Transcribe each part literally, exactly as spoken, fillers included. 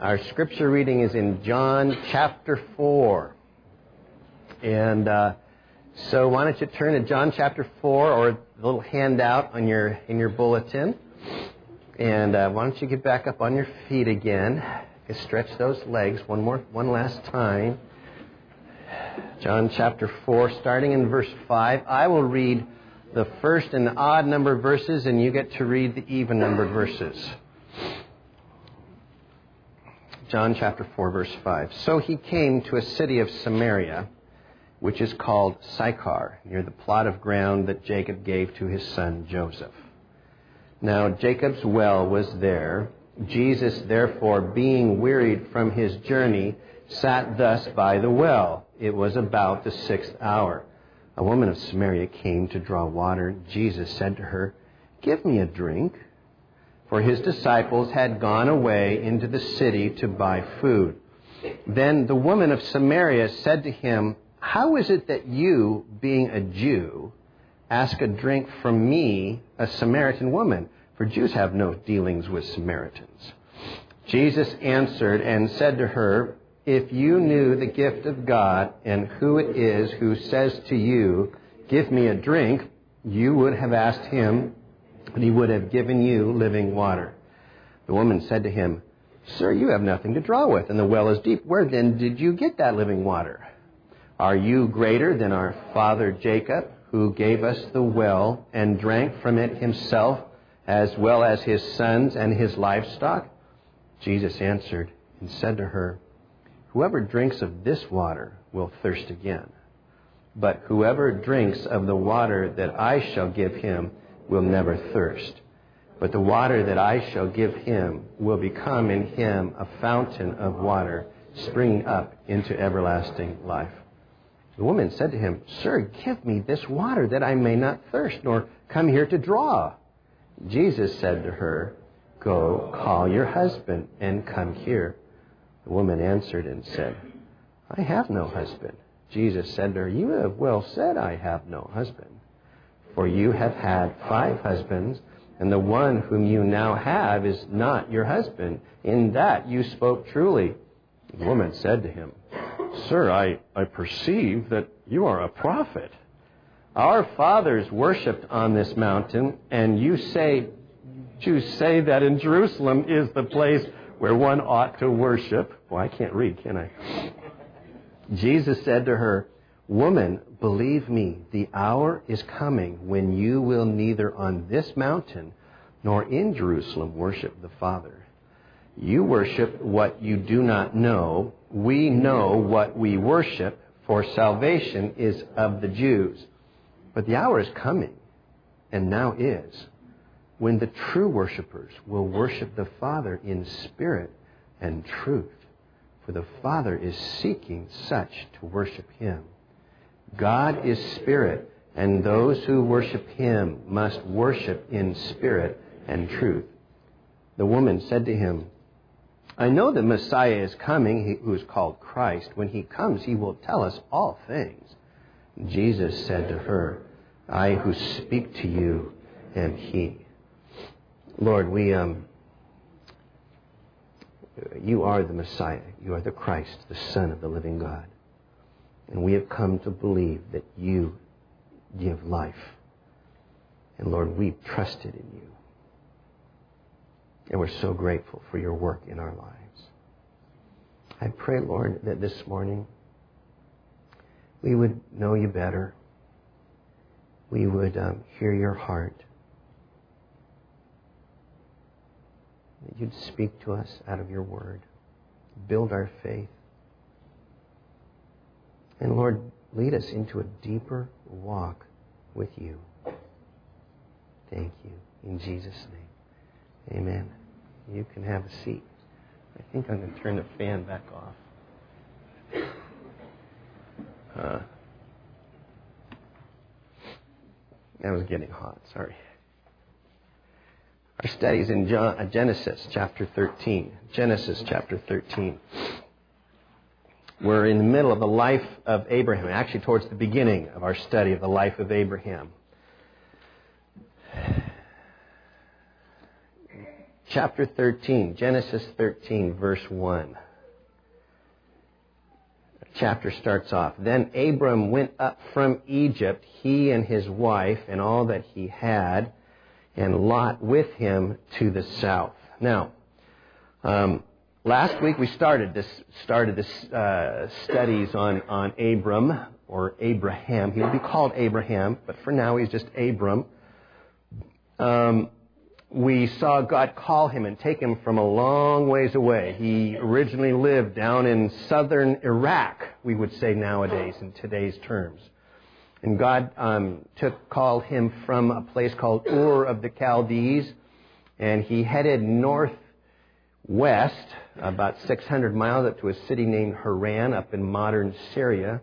Our scripture reading is in John chapter four. And uh, so why don't you turn to John chapter four, or the little handout on your in your bulletin. And uh, why don't you get back up on your feet again. Just stretch those legs one more, one last time. John chapter four, starting in verse five. I will read the first and the odd numbered verses, and you get to read the even numbered verses. John chapter four, verse five. So he came to a city of Samaria, which is called Sychar, near the plot of ground that Jacob gave to his son Joseph. Now Jacob's well was there. Jesus, therefore, being wearied from his journey, sat thus by the well. It was about the sixth hour. A woman of Samaria came to draw water. Jesus said to her, "Give me a drink." For his disciples had gone away into the city to buy food. Then the woman of Samaria said to him, "How is it that you, being a Jew, ask a drink from me, a Samaritan woman? For Jews have no dealings with Samaritans." Jesus answered and said to her, "If you knew the gift of God and who it is who says to you, 'Give me a drink,' you would have asked him, and he would have given you living water." The woman said to him, "Sir, you have nothing to draw with, and the well is deep. Where then did you get that living water? Are you greater than our father Jacob, who gave us the well and drank from it himself, as well as his sons and his livestock?" Jesus answered and said to her, "Whoever drinks of this water will thirst again. But whoever drinks of the water that I shall give him will never thirst. But the water that I shall give him will become in him a fountain of water, springing up into everlasting life." The woman said to him, "Sir, give me this water that I may not thirst, nor come here to draw." Jesus said to her, "Go, call your husband and come here." The woman answered and said, "I have no husband." Jesus said to her, "You have well said, 'I have no husband.' For you have had five husbands, and the one whom you now have is not your husband. In that you spoke truly." The woman said to him, "Sir, I, I perceive that you are a prophet. Our fathers worshipped on this mountain, and you say, Jews say that in Jerusalem is the place where one ought to worship." Well, I can't read, can I? Jesus said to her, "Woman, believe me, the hour is coming when you will neither on this mountain nor in Jerusalem worship the Father. You worship what you do not know. We know what we worship, for salvation is of the Jews. But the hour is coming, and now is, when the true worshipers will worship the Father in spirit and truth. For the Father is seeking such to worship him. God is spirit, and those who worship him must worship in spirit and truth." The woman said to him, "I know the Messiah is coming, who is called Christ. When he comes, he will tell us all things." Jesus said to her, "I who speak to you am he." Lord, we um, you are the Messiah. You are the Christ, the Son of the living God. And we have come to believe that you give life. And Lord, we've trusted in you. And we're so grateful for your work in our lives. I pray, Lord, that this morning we would know you better. We would um, hear your heart. That you'd speak to us out of your word. Build our faith. And Lord, lead us into a deeper walk with you. Thank you. In Jesus' name. Amen. You can have a seat. I think I'm going to turn the fan back off. Uh, that was getting hot. Sorry. Our study's in John, Genesis chapter thirteen. Genesis chapter thirteen. We're in the middle of the life of Abraham, actually towards the beginning of our study of the life of Abraham. chapter thirteen, Genesis thirteen, verse one. The chapter starts off. Then Abram went up from Egypt, he and his wife and all that he had, and Lot with him to the south. Now, um, last week we started this started this uh, studies on on Abram or Abraham. He'll be called Abraham, but for now he's just Abram. Um, we saw God call him and take him from a long ways away. He originally lived down in southern Iraq, we would say nowadays in today's terms. And God um, took called him from a place called Ur of the Chaldees, and he headed northwest about six hundred miles up to a city named Haran up in modern Syria,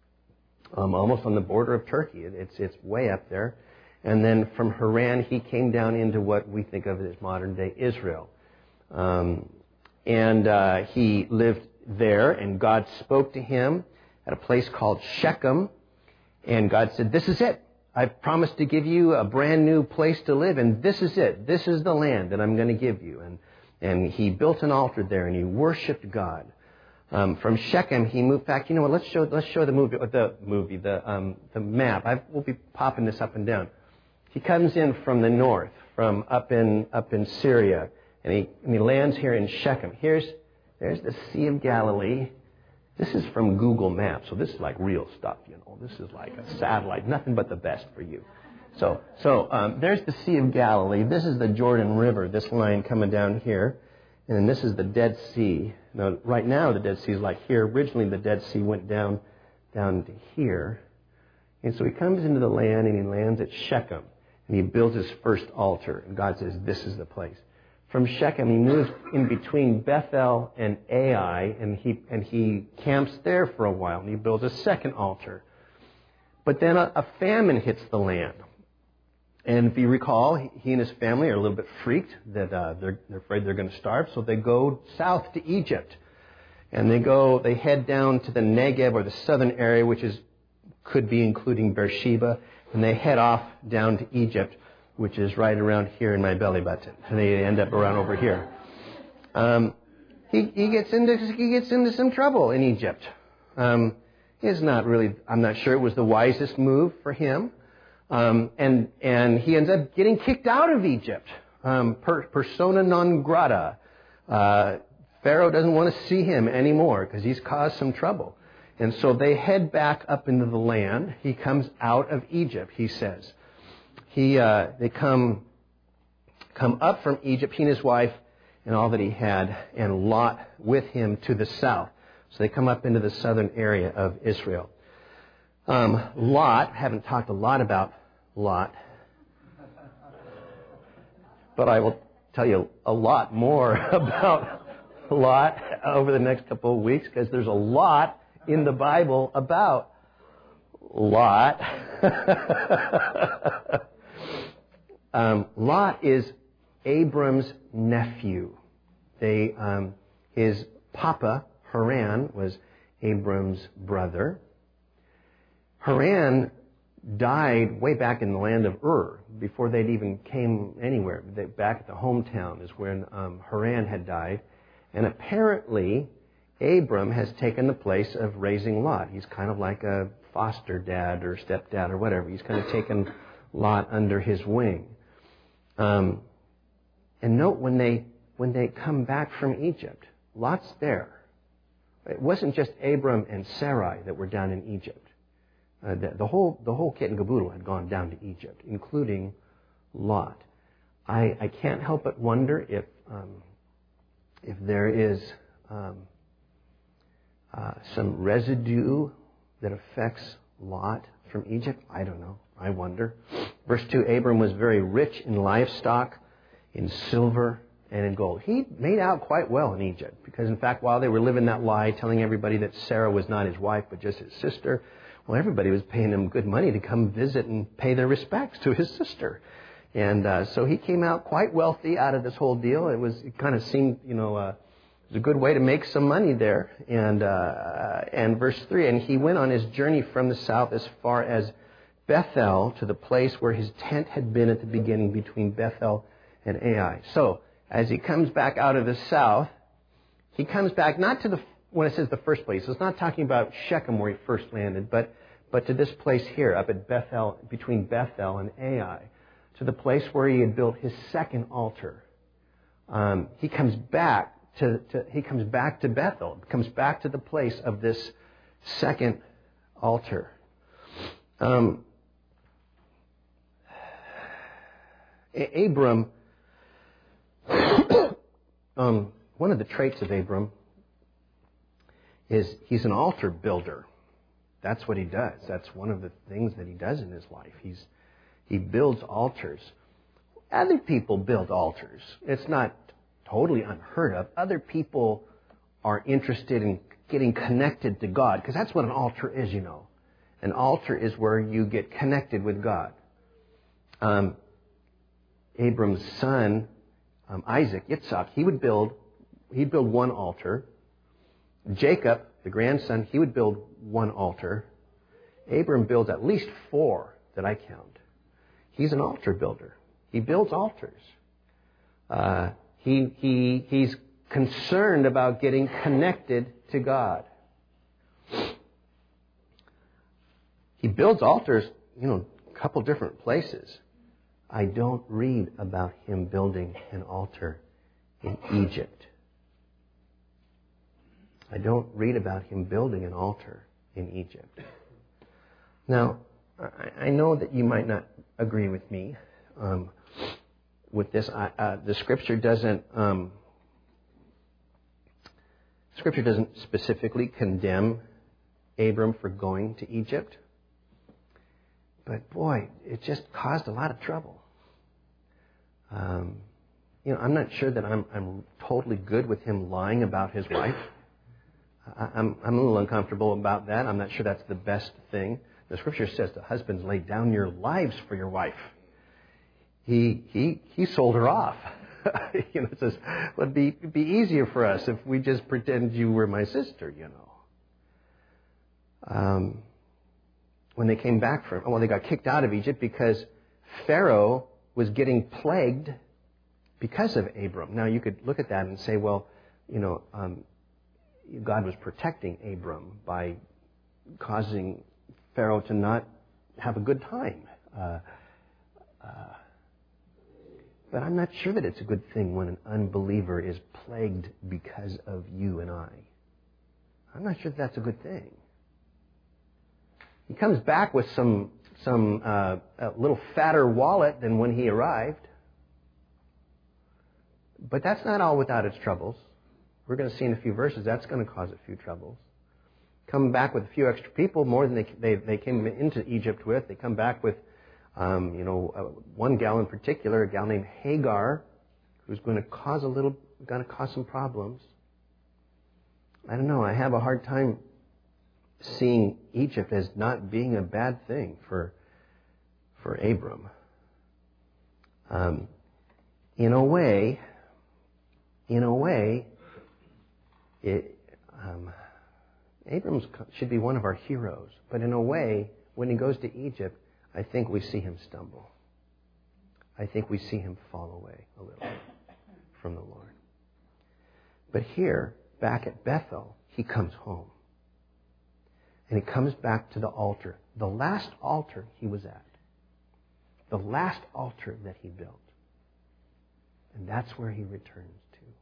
um, almost on the border of Turkey. It's it's way up there. And then from Haran, he came down into what we think of as modern-day Israel. Um, and uh, he lived there, and God spoke to him at a place called Shechem. And God said, this is it. I've promised to give you a brand new place to live, and this is it. This is the land that I'm going to give you. And and he built an altar there, and he worshipped God. Um, from Shechem, he moved back. You know what? Let's show let's show the movie, the movie, the um, the map. I we'll be popping this up and down. He comes in from the north, from up in up in Syria, and he and he lands here in Shechem. Here's there's the Sea of Galilee. This is from Google Maps, so this is like real stuff, you know. This is like a satellite, nothing but the best for you. So, so um, there's the Sea of Galilee. This is the Jordan River, this line coming down here. And then this is the Dead Sea. Now, right now the Dead Sea is like here. Originally the Dead Sea went down, down to here. And so he comes into the land and he lands at Shechem. And he builds his first altar. And God says, this is the place. From Shechem, he moves in between Bethel and Ai, and he and he camps there for a while, and he builds a second altar. But then a, a famine hits the land. And if you recall, he, he and his family are a little bit freaked that uh, they're, they're afraid they're going to starve, so they go south to Egypt. And they go, they head down to the Negev, or the southern area, which is could be including Beersheba, and they head off down to Egypt, which is right around here in my belly button. And they end up around over here. Um, he, he gets into he gets into some trouble in Egypt. Um, it's not really. I'm not sure it was the wisest move for him. Um, and and he ends up getting kicked out of Egypt. Um, per, persona non grata. Uh, Pharaoh doesn't want to see him anymore because he's caused some trouble. And so they head back up into the land. He comes out of Egypt, he says. He, uh, they come, come up from Egypt, he and his wife and all that he had, and Lot with him to the south. So they come up into the southern area of Israel. Um, Lot, haven't talked a lot about Lot, but I will tell you a lot more about Lot over the next couple of weeks, because there's a lot in the Bible about Lot. um, Lot is Abram's nephew. They, um, his papa, Haran, was Abram's brother. Haran died way back in the land of Ur, before they'd even came anywhere. They, back at the hometown is when um, Haran had died. And apparently, Abram has taken the place of raising Lot. He's kind of like a foster dad or stepdad or whatever. He's kind of taken Lot under his wing. Um, and note when they when they come back from Egypt, Lot's there. It wasn't just Abram and Sarai that were down in Egypt. Uh, the, the whole the whole kit and caboodle had gone down to Egypt, including Lot. I, I can't help but wonder if um, if there is um, uh, some residue that affects Lot from Egypt. I don't know. I wonder. Verse two, Abram was very rich in livestock, in silver, and in gold. He made out quite well in Egypt, because in fact, while they were living that lie, telling everybody that Sarah was not his wife but just his sister, well, everybody was paying him good money to come visit and pay their respects to his sister. And uh, so he came out quite wealthy out of this whole deal. It was it kind of seemed, you know, uh, it was a good way to make some money there. And uh, and verse three, and he went on his journey from the south as far as Bethel, to the place where his tent had been at the beginning, between Bethel and Ai. So as he comes back out of the south, he comes back not to the, when it says the first place, it's not talking about Shechem where he first landed, but, but to this place here, up at Bethel, between Bethel and Ai, to the place where he had built his second altar. Um, he comes back to, to he comes back to Bethel, comes back to the place of this second altar. Um, Abram, um, one of the traits of Abram is he's an altar builder. That's what he does. That's one of the things that he does in his life. He's he builds altars. Other people build altars. It's not totally unheard of. Other people are interested in getting connected to God, because that's what an altar is, you know. An altar is where you get connected with God. Um, Abram's son, um, Isaac, Yitzhak, he would build, he'd build one altar. Jacob, the grandson, he would build one altar. Abram builds at least four that I count. He's an altar builder. He builds altars. Uh, he he he's concerned about getting connected to God. He builds altars, you know, a couple different places. I don't read about him building an altar in Egypt. I don't read about him building an altar in Egypt. Now, I know that you might not agree with me um, with this. I, uh, the Scripture doesn't um, Scripture doesn't specifically condemn Abram for going to Egypt, but boy, it just caused a lot of trouble. Um, you know, I'm not sure that I'm I'm totally good with him lying about his wife. I, I'm I'm a little uncomfortable about that. I'm not sure that's the best thing. The Scripture says the husbands lay down your lives for your wife. He he he sold her off. you know, it says, well, it'd be it'd be easier for us if we just pretend you were my sister. You know. Um, when they came back from, well, they got kicked out of Egypt because Pharaoh was getting plagued because of Abram. Now, you could look at that and say, well, you know, um, God was protecting Abram by causing Pharaoh to not have a good time. Uh, uh, but I'm not sure that it's a good thing when an unbeliever is plagued because of you and I. I'm not sure that that's a good thing. He comes back with some some uh, a little fatter wallet than when he arrived. But that's not all without its troubles. We're going to see in a few verses that's going to cause a few troubles. Come back with a few extra people, more than they they, they came into Egypt with. They come back with, um, you know, uh, one gal in particular, a gal named Hagar, who's going to cause a little, going to cause some problems. I don't know. I have a hard time seeing Egypt as not being a bad thing for for Abram. Um, in a way, in a way, it, um, Abram should be one of our heroes. But in a way, when he goes to Egypt, I think we see him stumble. I think we see him fall away a little from the Lord. But here, back at Bethel, he comes home. And he comes back to the altar, the last altar he was at, the last altar that he built. And that's where he returns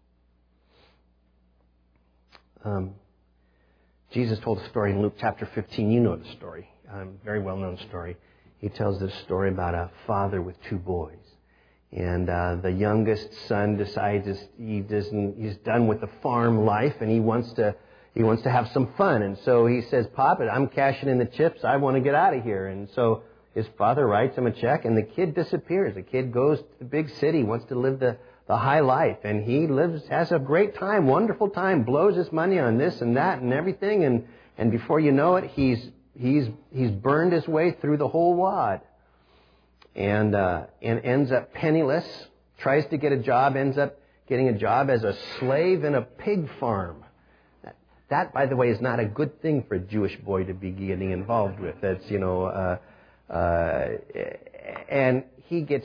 to. Um, Jesus told a story in Luke chapter fifteen. You know the story, um, very well-known story. He tells this story about a father with two boys. And uh, the youngest son decides he doesn't, he's done with the farm life and he wants to He wants to have some fun. And so he says, Pop, I'm cashing in the chips. I want to get out of here. And so his father writes him a check and the kid disappears. The kid goes to the big city, wants to live the, the high life. And he lives, has a great time, wonderful time, blows his money on this and that and everything. And, and before you know it, he's, he's, he's burned his way through the whole wad. And, uh, and ends up penniless, tries to get a job, ends up getting a job as a slave in a pig farm. That, by the way, is not a good thing for a Jewish boy to be getting involved with. That's, you know, uh, uh, and he gets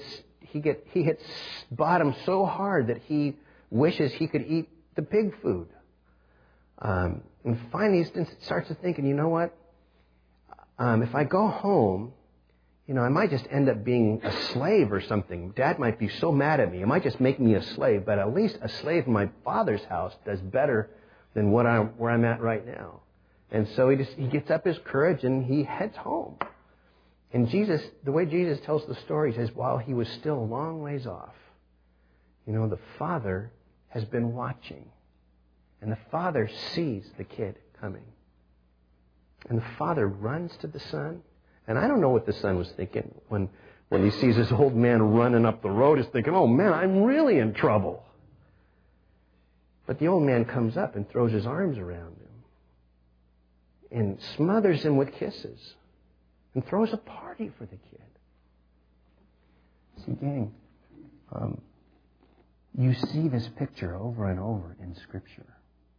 he get he hits bottom so hard that he wishes he could eat the pig food. Um, and finally, he starts to thinking, you know what? Um, if I go home, you know, I might just end up being a slave or something. Dad might be so mad at me. It might just make me a slave. But at least a slave in my father's house does better than what I'm, where I'm at right now. And so he just he gets up his courage and he heads home. And Jesus, the way Jesus tells the story, he says, while he was still a long ways off, you know, the father has been watching. And the father sees the kid coming. And the father runs to the son. And I don't know what the son was thinking when, when he sees this old man running up the road. He's thinking, oh man, I'm really in trouble. But the old man comes up and throws his arms around him and smothers him with kisses and throws a party for the kid. See, gang, um, you see this picture over and over in Scripture.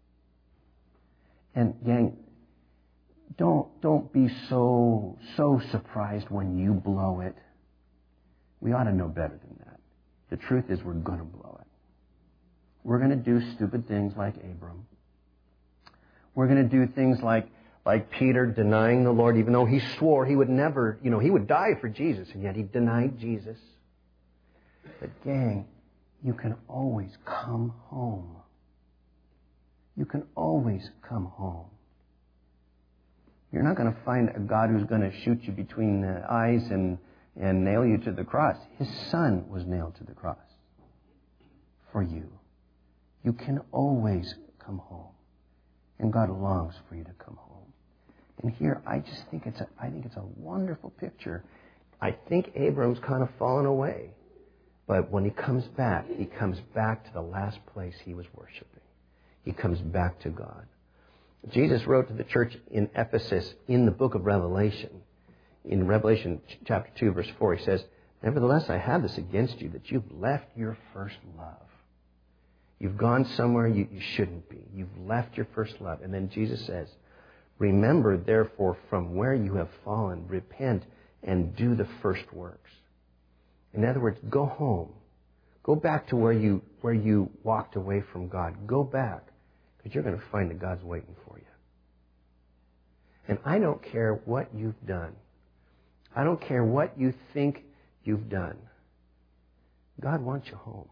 And gang, Don't don't be so so surprised when you blow it. We ought to know better than that. The truth is we're going to blow it. We're going to do stupid things like Abram. We're going to do things like like Peter denying the Lord, even though he swore he would never, you know, he would die for Jesus, and yet he denied Jesus. But gang, you can always come home. You can always come home. You're not going to find a God who's going to shoot you between the eyes and, and nail you to the cross. His Son was nailed to the cross for you. You can always come home. And God longs for you to come home. And here, I just think it's a, I think it's a wonderful picture. I think Abram's kind of fallen away. But when he comes back, he comes back to the last place he was worshiping. He comes back to God. Jesus wrote to the church in Ephesus in the book of Revelation. In Revelation chapter two, verse four, he says, nevertheless, I have this against you, that you've left your first love. You've gone somewhere you, you shouldn't be. You've left your first love. And then Jesus says, remember, therefore, from where you have fallen, repent and do the first works. In other words, go home. Go back to where you, where you walked away from God. Go back. Because you're going to find that God's waiting for you. And I don't care what you've done. I don't care what you think you've done. God wants you home.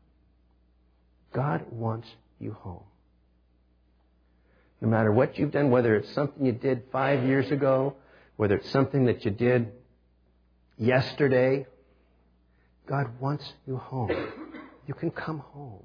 God wants you home. No matter what you've done, whether it's something you did five years ago, whether it's something that you did yesterday, God wants you home. You can come home.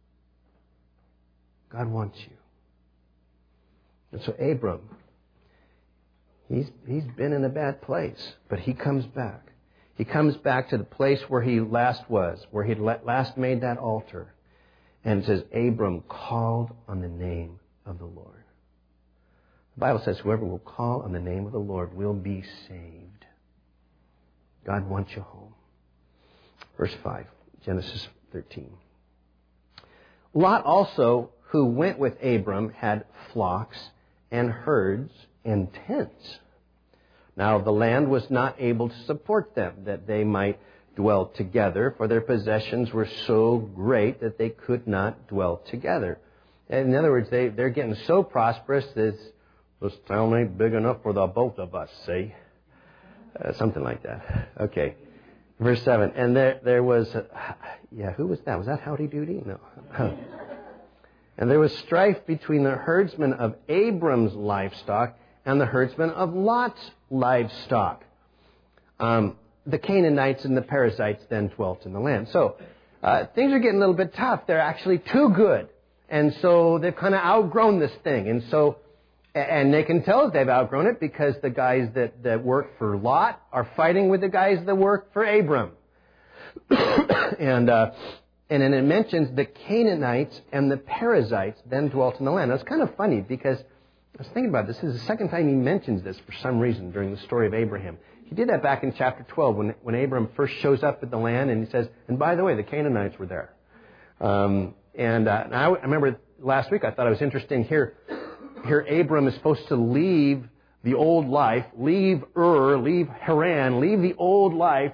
God wants you. And so Abram, he's he's been in a bad place, but he comes back. He comes back to the place where he last was, where he last made that altar. And it says, Abram called on the name of the Lord. The Bible says, whoever will call on the name of the Lord will be saved. God wants you home. Verse five, Genesis thirteen. Lot also, who went with Abram, had flocks and herds and tents. Now the land was not able to support them, that they might dwell together, for their possessions were so great that they could not dwell together. And in other words, they, they're getting so prosperous that this town ain't big enough for the both of us, see? Uh, something like that. Okay. Verse seven. And there there was, uh, yeah, who was that? Was that Howdy Doody? No. And there was strife between the herdsmen of Abram's livestock and the herdsmen of Lot's livestock. Um, the Canaanites and the Perizzites then dwelt in the land. So uh, things are getting a little bit tough. They're actually too good. And so they've kind of outgrown this thing. And so, and they can tell that they've outgrown it because the guys that, that work for Lot are fighting with the guys that work for Abram. and uh, and then it mentions the Canaanites and the Perizzites then dwelt in the land. Now, it's kind of funny because I was thinking about this. This is the second time he mentions this for some reason during the story of Abraham. He did that back in chapter twelve when, when Abram first shows up at the land and he says, and by the way, the Canaanites were there. Um, and, uh, and I, I remember last week I thought it was interesting here. Here Abram is supposed to leave the old life, leave Ur, leave Haran, leave the old life,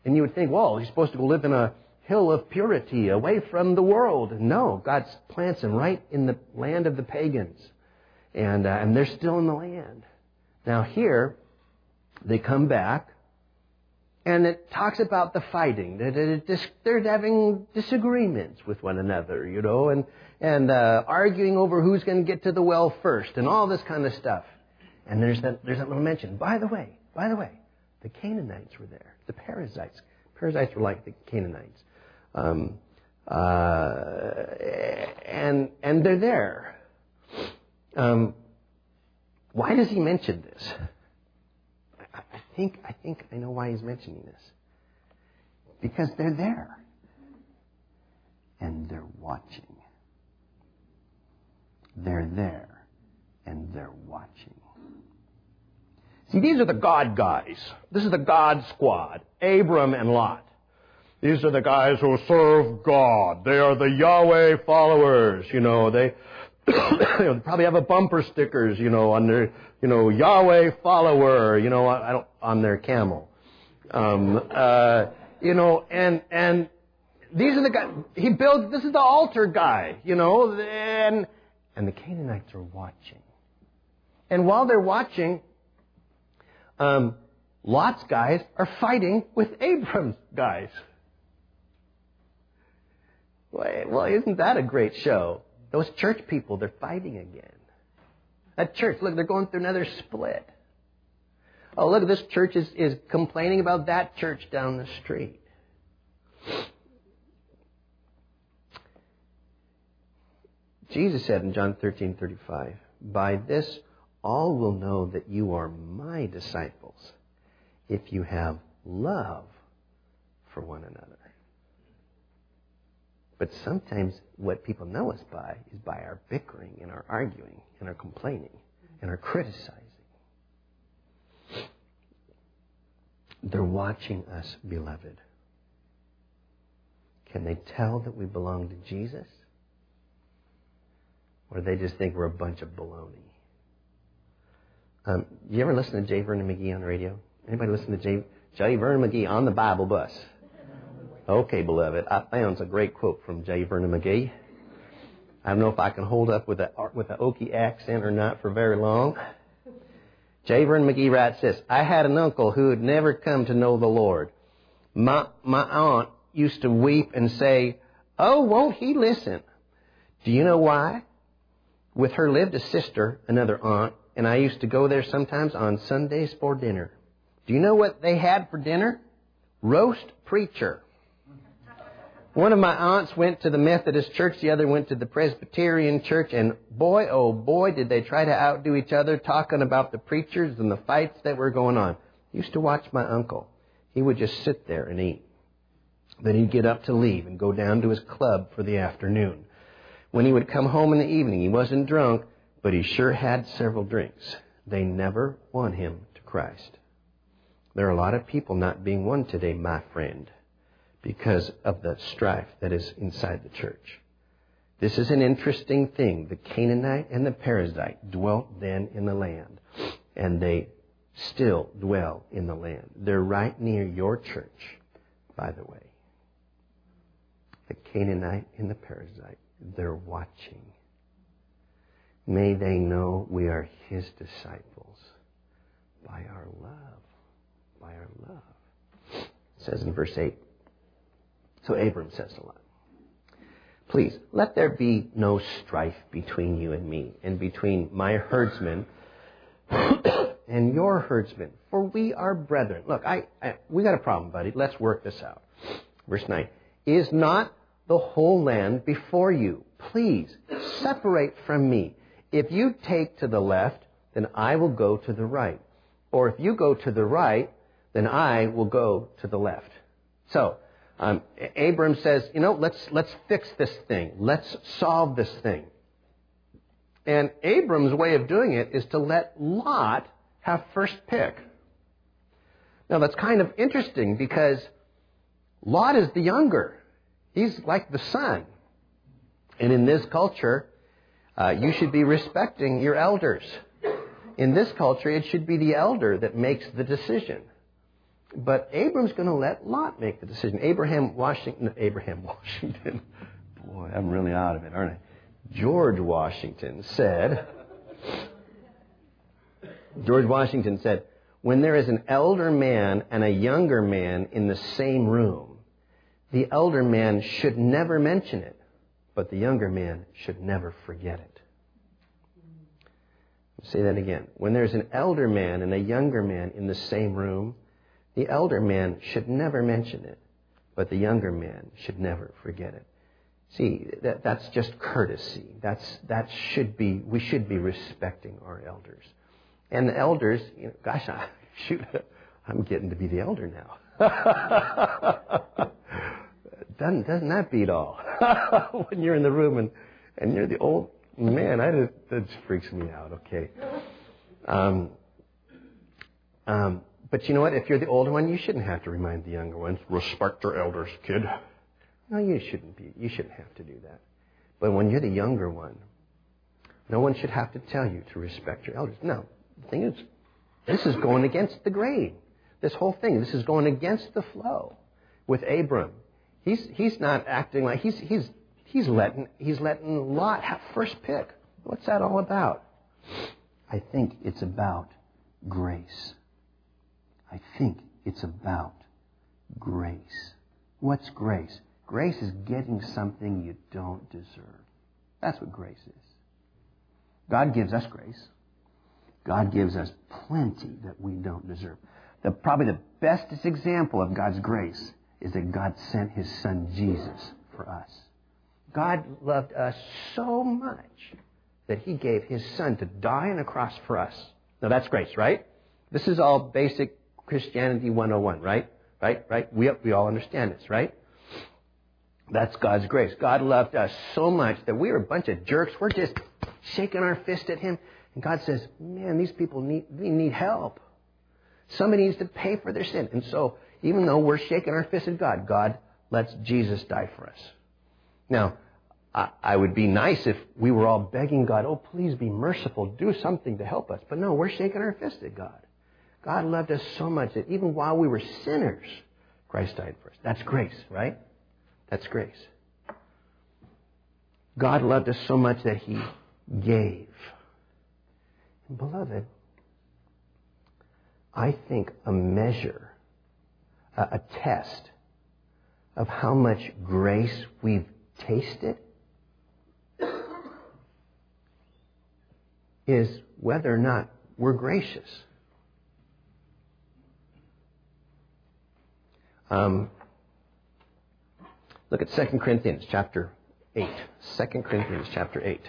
And you would think, well, he's supposed to go live in a hill of purity, away from the world. No, God plants him right in the land of the pagans. And, uh, and they're still in the land. Now here, they come back, and it talks about the fighting. They're having disagreements with one another, you know, and, and uh, arguing over who's going to get to the well first, and all this kind of stuff. And there's that, there's that little mention. By the way, by the way, the Canaanites were there. The Perizzites. Perizzites were like the Canaanites. Um, uh, and, and they're there. Um, why does he mention this? I, I think I think I know why he's mentioning this. Because they're there. And they're watching. They're there. And they're watching. See, these are the God guys. This is the God squad. Abram and Lot. These are the guys who serve God. They are the Yahweh followers. You know, they, they probably have a bumper stickers, you know, on their, you know, Yahweh follower, you know, I don't, on their camel. Um, uh, you know, and, and these are the guys, he builds, this is the altar guy, you know, and, and the Canaanites are watching. And while they're watching, um, Lot's guys are fighting with Abram's guys. Well, isn't that a great show? Those church people, they're fighting again. That church, look, they're going through another split. Oh, look, this church is, is complaining about that church down the street. Jesus said in John thirteen thirty-five, by this all will know that you are my disciples if you have love for one another. But sometimes what people know us by is by our bickering and our arguing and our complaining and our criticizing. They're watching us, beloved. Can they tell that we belong to Jesus? Or do they just think we're a bunch of baloney? Um, do you ever listen to J. Vernon McGee on the radio? Anybody listen to J. J. Vernon McGee on the Bible bus? Okay, beloved. I found a great quote from J. Vernon McGee. I don't know if I can hold up with a with an Okie accent or not for very long. J. Vernon McGee writes this: I had an uncle who had never come to know the Lord. My my aunt used to weep and say, "Oh, won't he listen?" Do you know why? With her lived a sister, another aunt, and I used to go there sometimes on Sundays for dinner. Do you know what they had for dinner? Roast preacher. One of my aunts went to the Methodist church, the other went to the Presbyterian church, and boy, oh boy, did they try to outdo each other talking about the preachers and the fights that were going on. I used to watch my uncle. He would just sit there and eat. Then he'd get up to leave and go down to his club for the afternoon. When he would come home in the evening, he wasn't drunk, but he sure had several drinks. They never won him to Christ. There are a lot of people not being won today, my friend, because of the strife that is inside the church. This is an interesting thing. The Canaanite and the Perizzite dwelt then in the land, and they still dwell in the land. They're right near your church, by the way. The Canaanite and the Perizzite, they're watching. May they know we are His disciples by our love. By our love. It says in verse eight. So Abram says a lot. Please, let there be no strife between you and me, and between my herdsmen and your herdsmen, for we are brethren. Look, I, I we got a problem, buddy. Let's work this out. Verse nine. Is not the whole land before you? Please, separate from me. If you take to the left, then I will go to the right. Or if you go to the right, then I will go to the left. So, um, Abram says, you know, let's let's fix this thing. Let's solve this thing. And Abram's way of doing it is to let Lot have first pick. Now, that's kind of interesting because Lot is the younger. He's like the son. And in this culture, uh, you should be respecting your elders. In this culture, it should be the elder that makes the decision. But Abram's going to let Lot make the decision. Abraham Washington, Abraham Washington, boy, I'm really out of it, aren't I? George Washington said, George Washington said, when there is an elder man and a younger man in the same room, the elder man should never mention it, but the younger man should never forget it. I'll say that again. When there's an elder man and a younger man in the same room, the elder man should never mention it, but the younger man should never forget it. See, that, that's just courtesy. That's, that should be, we should be respecting our elders. And the elders, you know, gosh, I, shoot, I'm getting to be the elder now. doesn't, doesn't that beat all? When you're in the room and, and you're the old man, I just, that just freaks me out, okay. Um, um, but you know what? If you're the older one, you shouldn't have to remind the younger ones, respect your elders, kid. No, you shouldn't be. You shouldn't have to do that. But when you're the younger one, no one should have to tell you to respect your elders. No. The thing is, this is going against the grain. This whole thing, this is going against the flow. With Abram, he's he's not acting like he's he's he's letting he's letting Lot have first pick. What's that all about? I think it's about grace. I think it's about grace. What's grace? Grace is getting something you don't deserve. That's what grace is. God gives us grace. God gives us plenty that we don't deserve. The, probably the bestest example of God's grace is that God sent His Son Jesus for us. God loved us so much that He gave His Son to die on a cross for us. Now that's grace, right? This is all basic Christianity one oh one, right? Right? Right? We, we all understand this, right? That's God's grace. God loved us so much that we were a bunch of jerks. We're just shaking our fist at Him. And God says, man, these people need, they need help. Somebody needs to pay for their sin. And so, even though we're shaking our fist at God, God lets Jesus die for us. Now, I, I would be nice if we were all begging God, oh, please be merciful, do something to help us. But no, we're shaking our fist at God. God loved us so much that even while we were sinners, Christ died for us. That's grace, right? That's grace. God loved us so much that He gave. And beloved, I think a measure, a, a test of how much grace we've tasted is whether or not we're gracious. Um, look at Second Corinthians chapter eight. Second Corinthians chapter eight.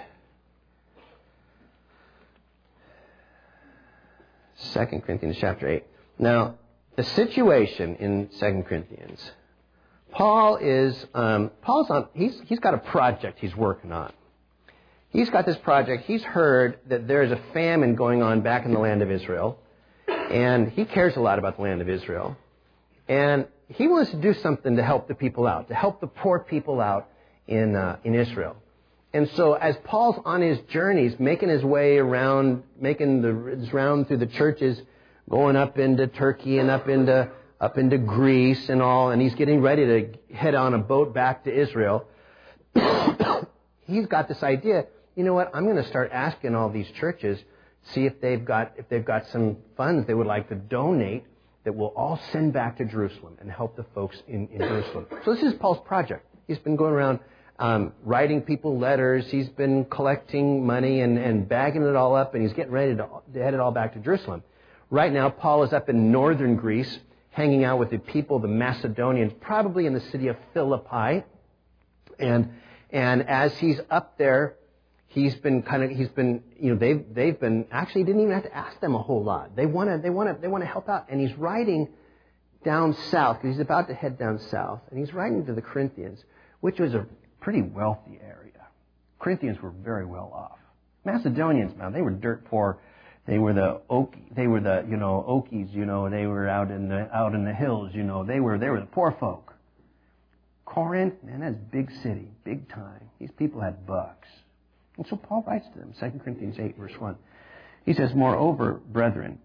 Second Corinthians chapter eight. Now, the situation in Second Corinthians, Paul is um, Paul's on. He's he's got a project he's working on. He's got this project. He's heard that there is a famine going on back in the land of Israel, and he cares a lot about the land of Israel, and he wants to do something to help the people out, to help the poor people out in uh, in Israel. And so as Paul's on his journeys, making his way around, making the, his round through the churches, going up into Turkey and up into up into Greece and all, and he's getting ready to head on a boat back to Israel, he's got this idea, you know what, I'm going to start asking all these churches, see if they've got if they've got some funds they would like to donate that we'll all send back to Jerusalem and help the folks in, in Jerusalem. So this is Paul's project. He's been going around Um, writing people letters. He's been collecting money and, and bagging it all up, and he's getting ready to, to head it all back to Jerusalem. Right now, Paul is up in northern Greece, hanging out with the people, the Macedonians, probably in the city of Philippi. And and as he's up there, he's been kind of he's been you know they've they've been actually he didn't even have to ask them a whole lot. They want to they want to they want to help out, and he's writing down south because he's about to head down south, and he's writing to the Corinthians, which was a pretty wealthy area. Corinthians were very well off. Macedonians, man, they were dirt poor. They were the oak, they were the you know Okies, you know. They were out in the out in the hills, you know. They were they were the poor folk. Corinth, man, that's a big city, big time. These people had bucks, and so Paul writes to them, Second Corinthians eight, verse one. He says, "Moreover, brethren,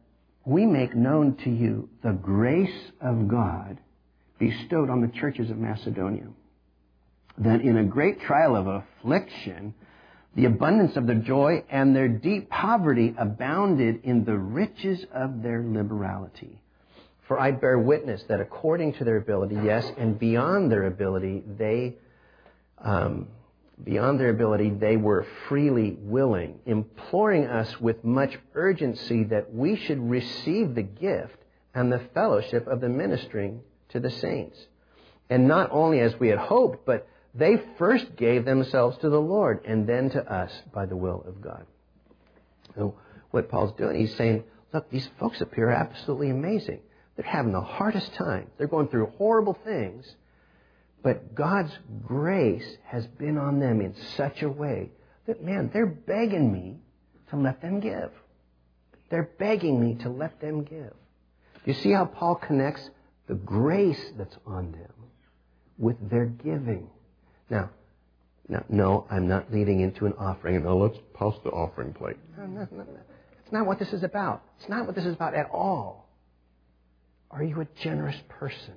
we make known to you the grace of God bestowed on the churches of Macedonia, that in a great trial of affliction, the abundance of their joy and their deep poverty abounded in the riches of their liberality. For I bear witness that according to their ability, yes, and beyond their ability, they, um, beyond their ability, they were freely willing, imploring us with much urgency that we should receive the gift and the fellowship of the ministering to the saints. And not only as we had hoped, but they first gave themselves to the Lord and then to us by the will of God. So what Paul's doing, he's saying, look, these folks up here are absolutely amazing. They're having the hardest time. They're going through horrible things. But God's grace has been on them in such a way that, man, they're begging me to let them give. They're begging me to let them give. You see how Paul connects the grace that's on them with their giving. Now, now, no, I'm not leading into an offering. No, let's pass the offering plate. No, no, no, no. It's not what this is about. It's not what this is about at all. Are you a generous person?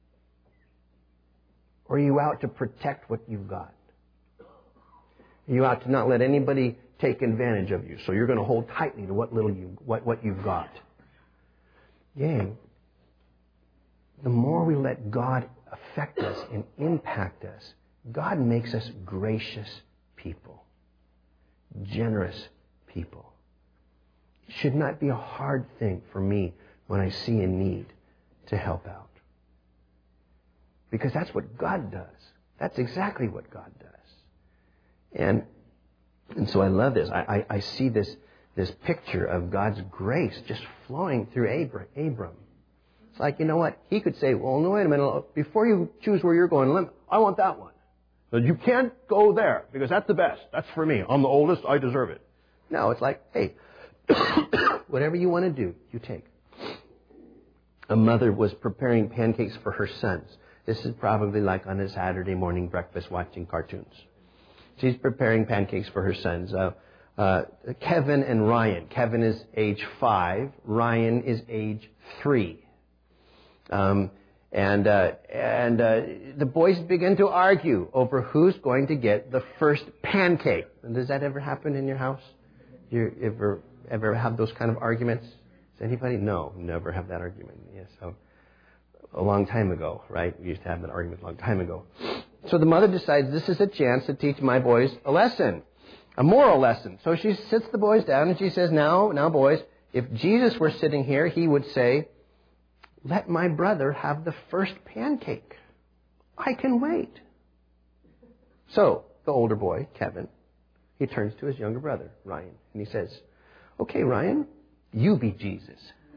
Or are you out to protect what you've got? Are you out to not let anybody take advantage of you? So you're going to hold tightly to what little you, what, what you've got. Gang, the more we let God affect us and impact us, God makes us gracious people, generous people. It should not be a hard thing for me when I see a need to help out. Because that's what God does. That's exactly what God does. And and so I love this. I, I, I see this, this picture of God's grace just flowing through Abram. Abram. It's like, you know what? He could say, well, no, wait a minute. Before you choose where you're going, I want that one. But you can't go there because that's the best. That's for me. I'm the oldest. I deserve it. No, it's like, hey, whatever you want to do, you take. A mother was preparing pancakes for her sons. This is probably like on a Saturday morning breakfast watching cartoons. She's preparing pancakes for her sons. Uh, uh, Kevin and Ryan. Kevin is age five. Ryan is age three. Um, and uh, and uh, the boys begin to argue over who's going to get the first pancake. And does that ever happen in your house? You ever ever have those kind of arguments? Does anybody? No, never have that argument. Yes, so a long time ago, right? We used to have that argument a long time ago. So the mother decides this is a chance to teach my boys a lesson, a moral lesson. So she sits the boys down and she says, now, now boys, if Jesus were sitting here, he would say, let my brother have the first pancake. I can wait. So the older boy, Kevin, he turns to his younger brother, Ryan, and he says, okay, Ryan, you be Jesus.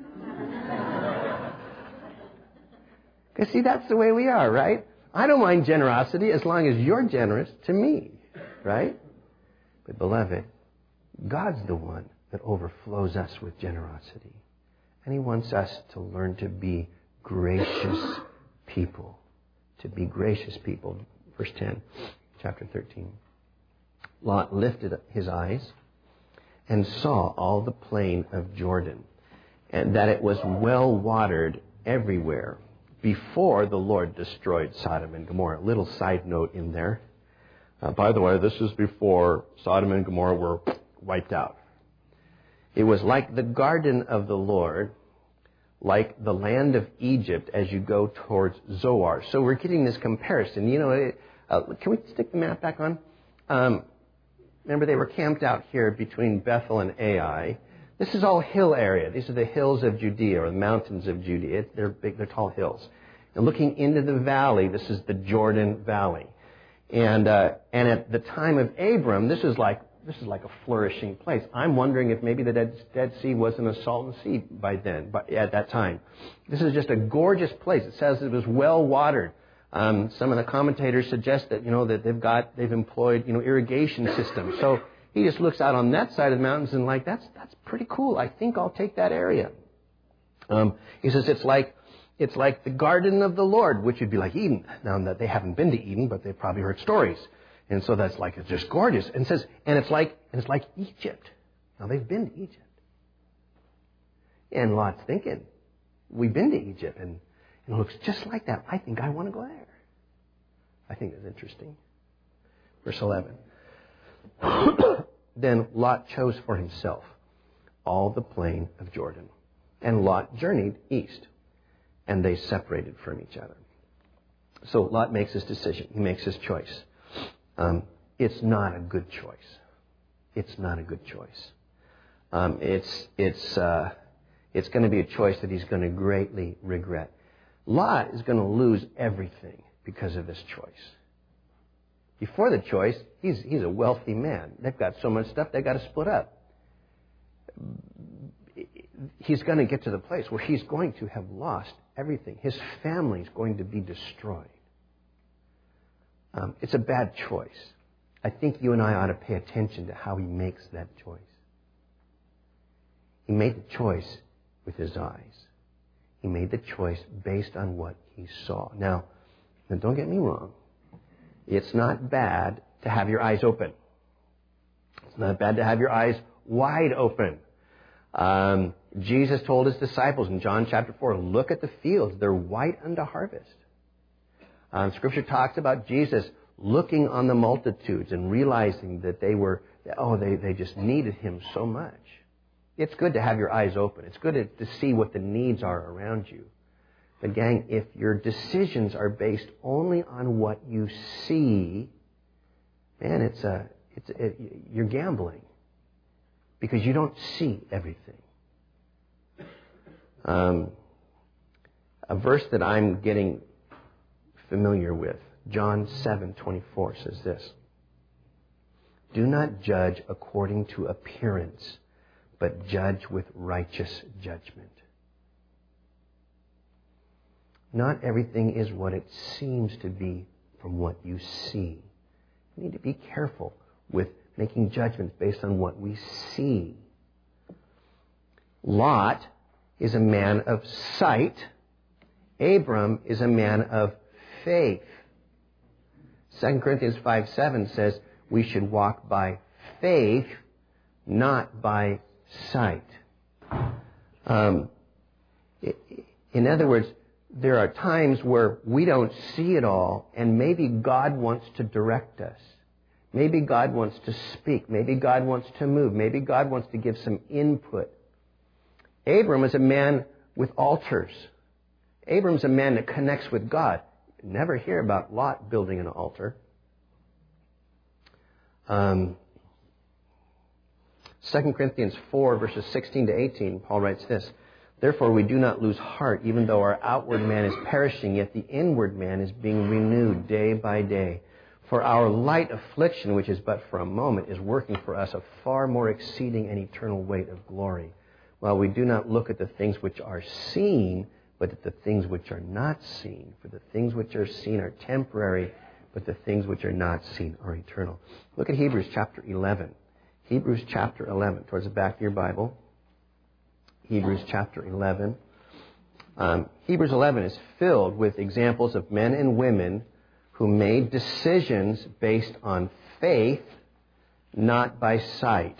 Because see, that's the way we are, right? I don't mind generosity as long as you're generous to me, right? But beloved, God's the one that overflows us with generosity. And He wants us to learn to be gracious people. To be gracious people. Verse ten, chapter thirteen. Lot lifted his eyes and saw all the plain of Jordan, and that it was well watered everywhere, before the Lord destroyed Sodom and Gomorrah. Little side note in there. Uh, by the way, this is before Sodom and Gomorrah were wiped out. It was like the garden of the Lord, like the land of Egypt as you go towards Zoar. So we're getting this comparison. You know, it, uh, can we stick the map back on? Um, remember, they were camped out here between Bethel and Ai. This is all hill area. These are the hills of Judea, or the mountains of Judea. They're big, they're tall hills. And looking into the valley, this is the Jordan Valley. And uh, and at the time of Abram, this is like this is like a flourishing place. I'm wondering if maybe the Dead, Dead Sea wasn't a salted sea by then, but at that time. This is just a gorgeous place. It says it was well watered. Um, some of the commentators suggest that you know that they've got they've employed you know irrigation systems. So he just looks out on that side of the mountains and like that's that's pretty cool. I think I'll take that area. Um, he says it's like. It's like the garden of the Lord, which would be like Eden. Now, that they haven't been to Eden, but they've probably heard stories. And so that's like, it's just gorgeous. And it says, and it's like, and it's like Egypt. Now, they've been to Egypt. And Lot's thinking, we've been to Egypt, and, and it looks just like that. I think I want to go there. I think it's interesting. Verse eleven. Then Lot chose for himself all the plain of Jordan. And Lot journeyed east, and they separated from each other. So Lot makes his decision. He makes his choice. Um, it's not a good choice. It's not a good choice. Um, it's it's uh, it's going to be a choice that he's going to greatly regret. Lot is going to lose everything because of this choice. Before the choice, he's he's a wealthy man. They've got so much stuff, they've got to split up. He's going to get to the place where he's going to have lost everything. His family's going to be destroyed. Um, it's a bad choice. I think you and I ought to pay attention to how he makes that choice. He made the choice with his eyes. He made the choice based on what he saw. Now, now don't get me wrong. It's not bad to have your eyes open. It's not bad to have your eyes wide open. Um, Jesus told his disciples in John chapter four, look at the fields. They're white unto harvest. Um, Scripture talks about Jesus looking on the multitudes and realizing that they were, oh, they, they just needed him so much. It's good to have your eyes open. It's good to, to see what the needs are around you. But gang, if your decisions are based only on what you see, man, it's a, it's a, you're gambling. Because you don't see everything. Um, a verse that I'm getting familiar with, John seven twenty-four says this. Do not judge according to appearance, but judge with righteous judgment. Not everything is what it seems to be from what you see. You need to be careful with making judgments based on what we see. Lot is a man of sight. Abram is a man of faith. Second Corinthians five seven says we should walk by faith, not by sight. Um, in other words, there are times where we don't see it all, and maybe God wants to direct us. Maybe God wants to speak. Maybe God wants to move. Maybe God wants to give some input. Abram is a man with altars. Abram's a man that connects with God. You never hear about Lot building an altar. Um, Second Corinthians four, verses sixteen to eighteen, Paul writes this. Therefore we do not lose heart, even though our outward man is perishing, yet the inward man is being renewed day by day. For our light affliction, which is but for a moment, is working for us a far more exceeding and eternal weight of glory. While we do not look at the things which are seen, but at the things which are not seen. For the things which are seen are temporary, but the things which are not seen are eternal. Look at Hebrews chapter eleven. Hebrews chapter eleven, towards the back of your Bible. Hebrews chapter eleven. Um, Hebrews eleven is filled with examples of men and women who made decisions based on faith, not by sight.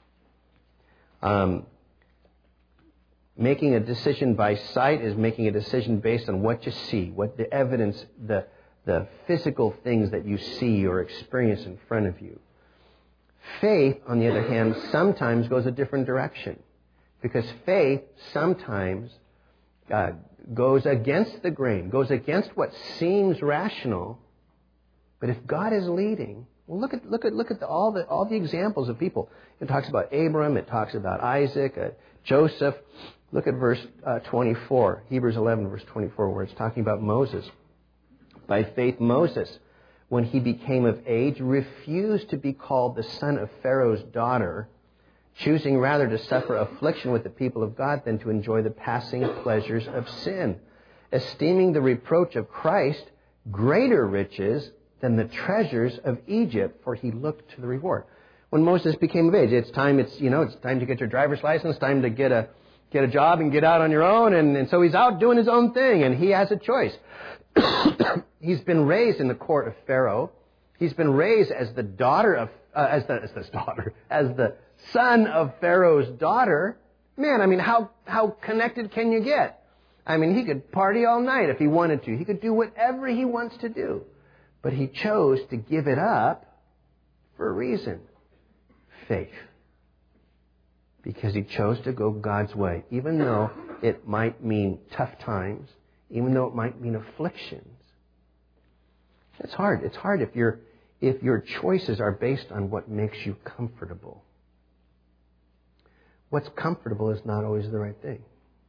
Um, making a decision by sight is making a decision based on what you see, what the evidence, the, the physical things that you see or experience in front of you. Faith, on the other hand, sometimes goes a different direction. Because faith sometimes uh, goes against the grain, goes against what seems rational. But if God is leading, well, look at look at look at the, all the all the examples of people. It talks about Abram, it talks about Isaac, uh, Joseph. Look at verse uh, twenty-four, Hebrews eleven, verse twenty-four, where it's talking about Moses. By faith, Moses, when he became of age, refused to be called the son of Pharaoh's daughter, choosing rather to suffer affliction with the people of God than to enjoy the passing pleasures of sin, esteeming the reproach of Christ greater riches than the treasures of Egypt, for he looked to the reward. When Moses became of age, it's time. It's you know, it's time to get your driver's license, time to get a get a job and get out on your own, and, and so he's out doing his own thing, and he has a choice. He's been raised in the court of Pharaoh. He's been raised as the daughter of uh, as the as the daughter as the son of Pharaoh's daughter. Man, I mean, how, how connected can you get? I mean, he could party all night if he wanted to. He could do whatever he wants to do. But he chose to give it up for a reason. Faith. Because he chose to go God's way, even though it might mean tough times, even though it might mean afflictions. It's hard. It's hard if your if your choices are based on what makes you comfortable. What's comfortable is not always the right thing.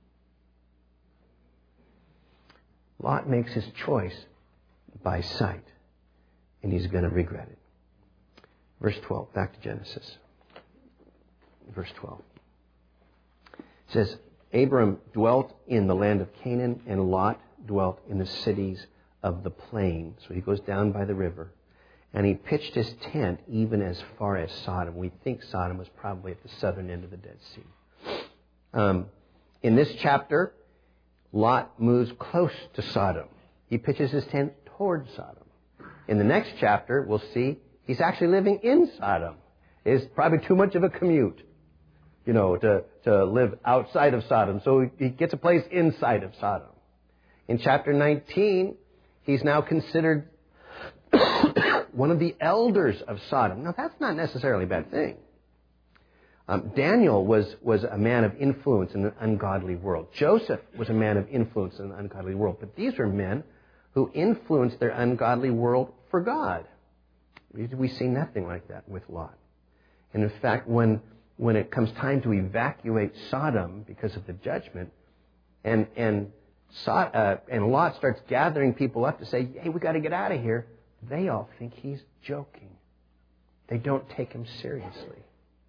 Lot makes his choice by sight, and he's going to regret it. Verse twelve, back to Genesis. Verse twelve. It says, Abram dwelt in the land of Canaan, and Lot dwelt in the cities of the plain. So he goes down by the river. And he pitched his tent even as far as Sodom. We think Sodom was probably at the southern end of the Dead Sea. Um, in this chapter, Lot moves close to Sodom. He pitches his tent toward Sodom. In the next chapter, we'll see he's actually living in Sodom. It's probably too much of a commute, you know, to, to live outside of Sodom. So he gets a place inside of Sodom. In chapter nineteen, he's now considered one of the elders of Sodom. Now, that's not necessarily a bad thing. Um, Daniel was, was a man of influence in an ungodly world. Joseph was a man of influence in an ungodly world. But these are men who influenced their ungodly world for God. We, we see nothing like that with Lot. And in fact, when, when it comes time to evacuate Sodom because of the judgment, and, and, so, uh, and Lot starts gathering people up to say, hey, we got to get out of here, they all think he's joking. They don't take him seriously.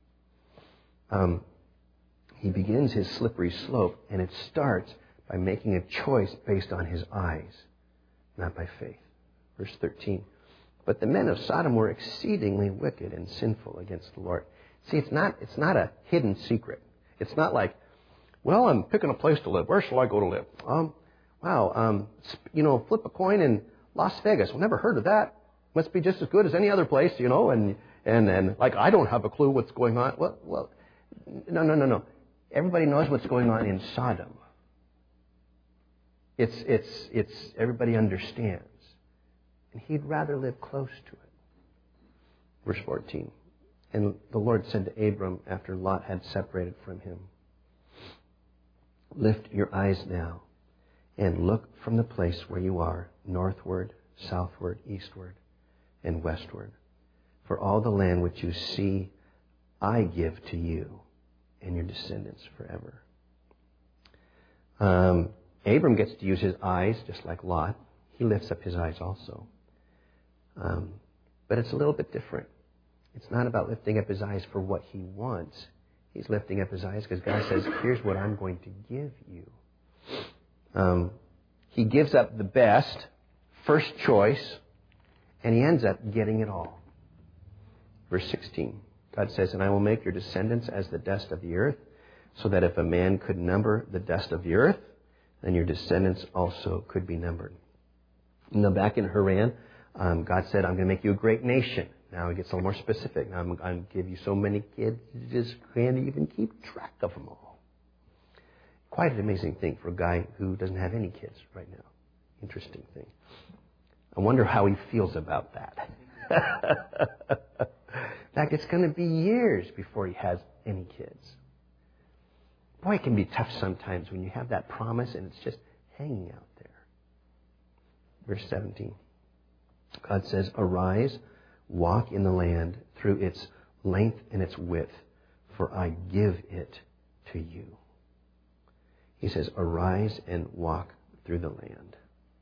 Um, he begins his slippery slope, and it starts by making a choice based on his eyes, not by faith. Verse thirteen. But the men of Sodom were exceedingly wicked and sinful against the Lord. See, it's not, it's not a hidden secret. It's not like, well, I'm picking a place to live. Where shall I go to live? Um, wow, um, you know, flip a coin in Las Vegas. Well, never heard of that. Must be just as good as any other place, you know, and, and, and like, I don't have a clue what's going on. Well, well, no, no, no, no. Everybody knows what's going on in Sodom. It's, it's, it's, everybody understands. And he'd rather live close to it. Verse fourteen. And the Lord said to Abram after Lot had separated from him, lift your eyes now and look from the place where you are, northward, southward, eastward, and westward. For all the land which you see, I give to you and your descendants forever. Um, Abram gets to use his eyes just like Lot. He lifts up his eyes also. Um, but it's a little bit different. It's not about lifting up his eyes for what he wants. He's lifting up his eyes because God says, here's what I'm going to give you. Um, he gives up the best, first choice, and he ends up getting it all. Verse sixteen, God says, and I will make your descendants as the dust of the earth, so that if a man could number the dust of the earth, then your descendants also could be numbered. Now back in Haran, um, God said, I'm going to make you a great nation. Now it gets a little more specific. Now I'm going to give you so many kids, you just can't even keep track of them all. Quite an amazing thing for a guy who doesn't have any kids right now. Interesting thing. I wonder how he feels about that. In fact, it's going to be years before he has any kids. Boy, it can be tough sometimes when you have that promise and it's just hanging out there. Verse seventeen. God says, arise, walk in the land through its length and its width, for I give it to you. He says, arise and walk through the land.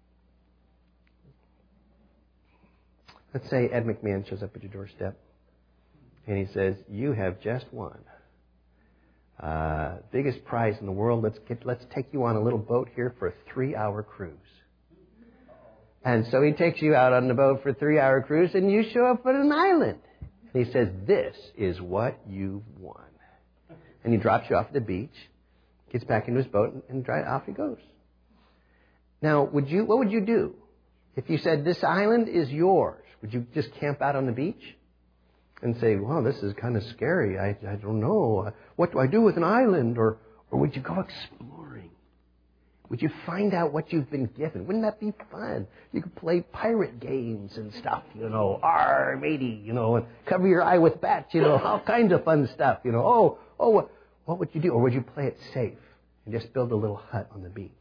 Let's say Ed McMahon shows up at your doorstep and he says, you have just won. Uh, biggest prize in the world. Let's get, let's take you on a little boat here for a three-hour cruise. And so he takes you out on the boat for a three-hour cruise, and you show up at an island. And he says, this is what you've won. And he drops you off at the beach, gets back into his boat, and, and dry, off he goes. Now, would you? What would you do if you said, this island is yours? Would you just camp out on the beach? and say, wow, this is kind of scary. I, I don't know. What do I do with an island? Or, or would you go exploring? Would you find out what you've been given? Wouldn't that be fun? You could play pirate games and stuff, you know, R matey, you know, and cover your eye with bats, you know, all kinds of fun stuff, you know. Oh, oh, what, what would you do? Or would you play it safe and just build a little hut on the beach?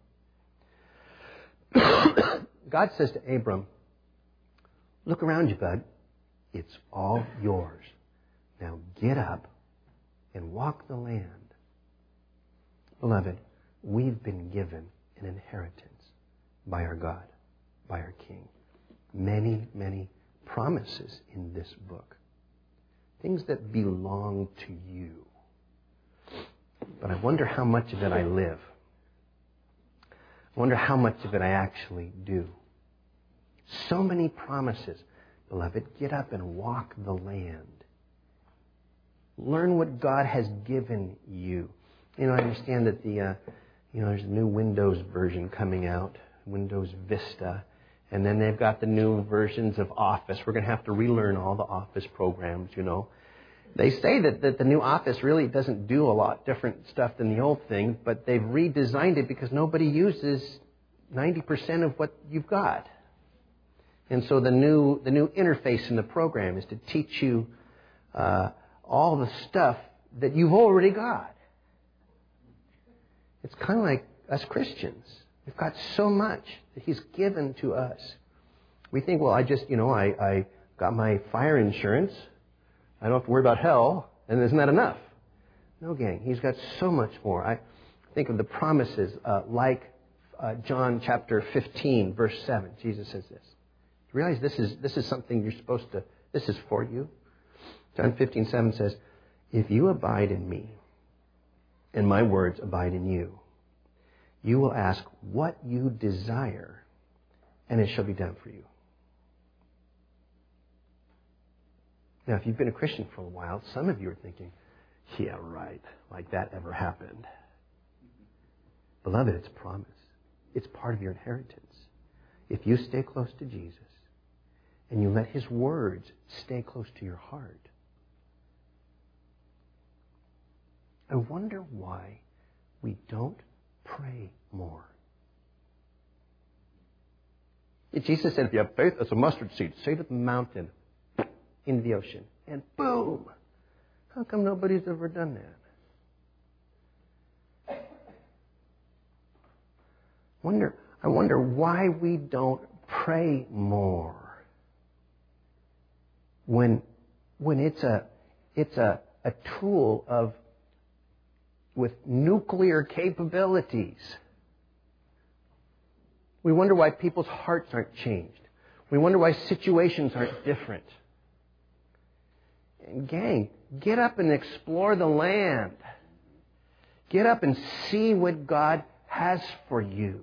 God says to Abram, look around you, bud. It's all yours. Now get up and walk the land. Beloved, we've been given an inheritance by our God, by our King. Many, many promises in this book. Things that belong to you. But I wonder how much of it I live. I wonder how much of it I actually do. So many promises. Beloved, get up and walk the land. Learn what God has given you. You know, I understand that the, uh, you know, there's a new Windows version coming out, Windows Vista, and then they've got the new versions of Office. We're going to have to relearn all the Office programs, you know. They say that, that the new Office really doesn't do a lot different stuff than the old thing, but they've redesigned it because nobody uses ninety percent of what you've got. And so the new the new interface in the program is to teach you uh, all the stuff that you've already got. It's kind of like us Christians. We've got so much that He's given to us. We think, well, I just, you know, I, I got my fire insurance. I don't have to worry about hell. And isn't that enough? No, gang. He's got so much more. I think of the promises uh, like uh, John chapter fifteen, verse seven. Jesus says this. You realize this is this is something you're supposed to, this is for you. John fifteen, seven says, if you abide in me, and my words abide in you, you will ask what you desire, and it shall be done for you. Now, if you've been a Christian for a while, some of you are thinking, yeah, right, like that ever happened. Beloved, it's a promise. It's part of your inheritance. If you stay close to Jesus, and you let His words stay close to your heart, I wonder why we don't pray more. Jesus said, if you have faith as a mustard seed, say to the mountain, into the ocean, and boom! How come nobody's ever done that? Wonder, I wonder why we don't pray more. When, when it's a, it's a, a tool of, with nuclear capabilities. We wonder why people's hearts aren't changed. We wonder why situations aren't different. And gang, get up and explore the land. Get up and see what God has for you.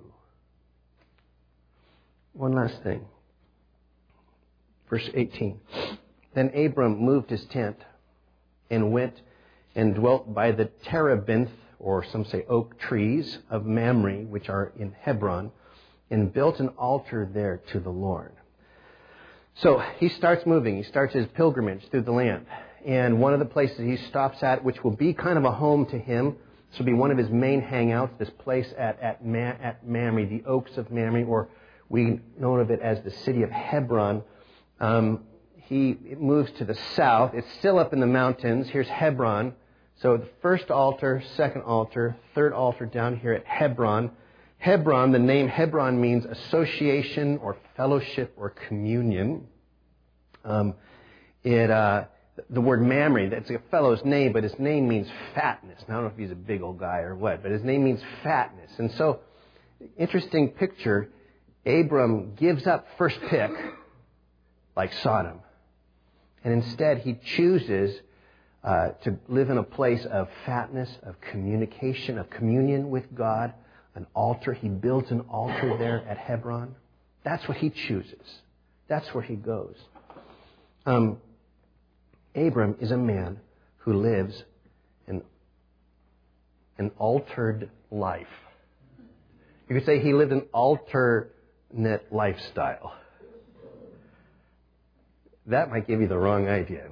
One last thing. Verse eighteen. Then Abram moved his tent and went and dwelt by the terebinth, or some say oak trees, of Mamre, which are in Hebron, and built an altar there to the Lord. So he starts moving. He starts his pilgrimage through the land. And one of the places he stops at, which will be kind of a home to him, this will be one of his main hangouts, this place at, at, Ma- at Mamre, the Oaks of Mamre, or we know of it as the city of Hebron. Um, he moves to the south. It's still up in the mountains. Here's Hebron. So the first altar, second altar, third altar down here at Hebron. Hebron, the name Hebron means association or fellowship or communion. Um, it uh, the word Mamre, that's a fellow's name, but his name means fatness. Now, I don't know if he's a big old guy or what, but his name means fatness. And so, interesting picture, Abram gives up first pick, like Sodom. And instead, he chooses uh, to live in a place of fatness, of communication, of communion with God. An altar. He builds an altar there at Hebron. That's what he chooses. That's where he goes. Um, Abram is a man who lives an, an altered life. You could say he lived an alternate lifestyle. that might give you the wrong idea.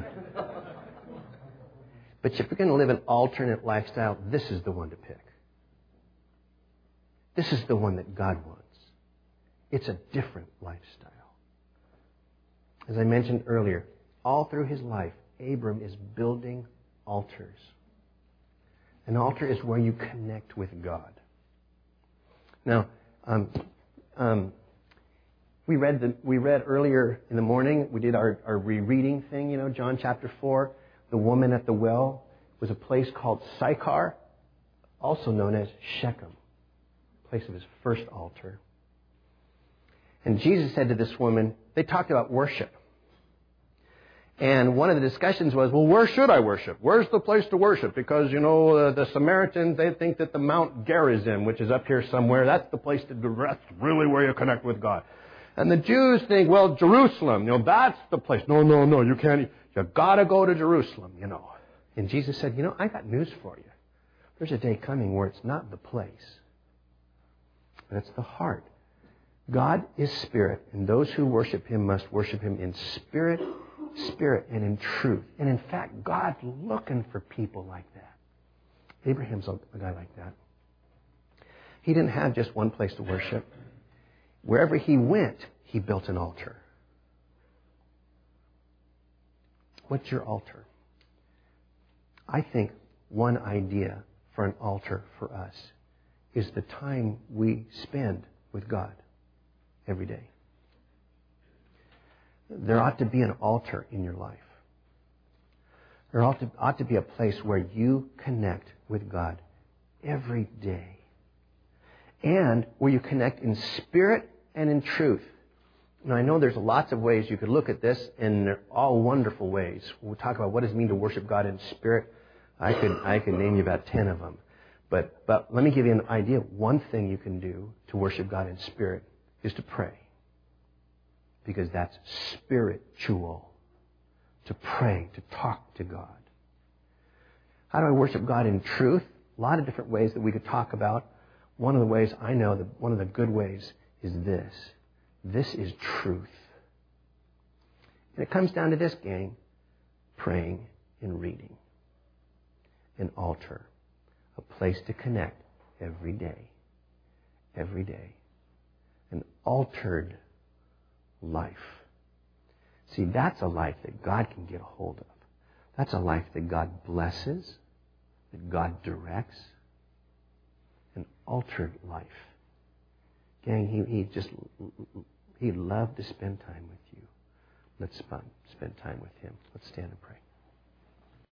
But if you're going to live an alternate lifestyle, this is the one to pick. This is the one that God wants. It's a different lifestyle. As I mentioned earlier, all through his life, Abram is building altars. An altar is where you connect with God. Now, um, um, we read the, we read earlier in the morning, we did our, our rereading thing, you know, John chapter four. The woman at the well was a place called Sychar, also known as Shechem, place of his first altar. And Jesus said to this woman, they talked about worship. And one of the discussions was, well, where should I worship? Where's the place to worship? Because, you know, uh, the Samaritans, they think that the Mount Gerizim, which is up here somewhere, that's the place to do, that's really where you connect with God. And the Jews think, well, Jerusalem, you know, that's the place. No, no, no, you can't, you gotta go to Jerusalem, you know. And Jesus said, you know, I got news for you. There's a day coming where it's not the place, but it's the heart. God is spirit, and those who worship him must worship him in spirit, spirit, and in truth. And in fact, God's looking for people like that. Abraham's a guy like that. He didn't have just one place to worship. Wherever he went, he built an altar. What's your altar? I think one idea for an altar for us is the time we spend with God every day. There ought to be an altar in your life. There ought to, ought to be a place where you connect with God every day. And where you connect in spirit and in truth. Now, I know there's lots of ways you could look at this, and they're all wonderful ways. We'll talk about what does it mean to worship God in spirit. I could I could name you about ten of them. But but let me give you an idea. One thing you can do to worship God in spirit is to pray. Because that's spiritual. To pray, to talk to God. How do I worship God in truth? A lot of different ways that we could talk about. One of the ways I know, that one of the good ways is this. This is truth. And it comes down to this, gang. Praying and reading. An altar. A place to connect every day. Every day. An altered life. See, that's a life that God can get a hold of. That's a life that God blesses, that God directs. An altered life. Gang, he, he just, he'd love to spend time with you. Let's spend time with him. Let's stand and pray.